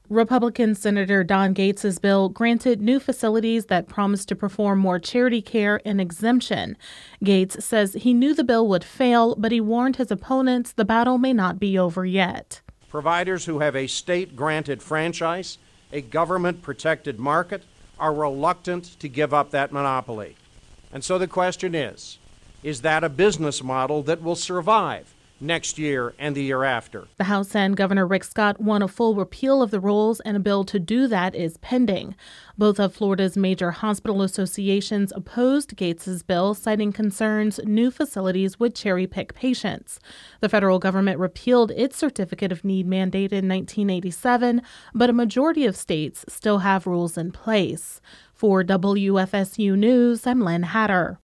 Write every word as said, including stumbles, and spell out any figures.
Republican Senator Don Gates' bill granted new facilities that promised to perform more charity care an exemption. Gates says he knew the bill would fail, but he warned his opponents the battle may not be over yet. Providers who have a state-granted franchise, a government-protected market, are reluctant to give up that monopoly. And so the question is, is that a business model that will survive next year and the year after? The House and Governor Rick Scott want a full repeal of the rules, and a bill to do that is pending. Both of Florida's major hospital associations opposed Gates's bill, citing concerns new facilities would cherry-pick patients. The federal government repealed its Certificate of Need mandate in nineteen eighty-seven, but a majority of states still have rules in place. For W F S U News, I'm Lynn Hatter.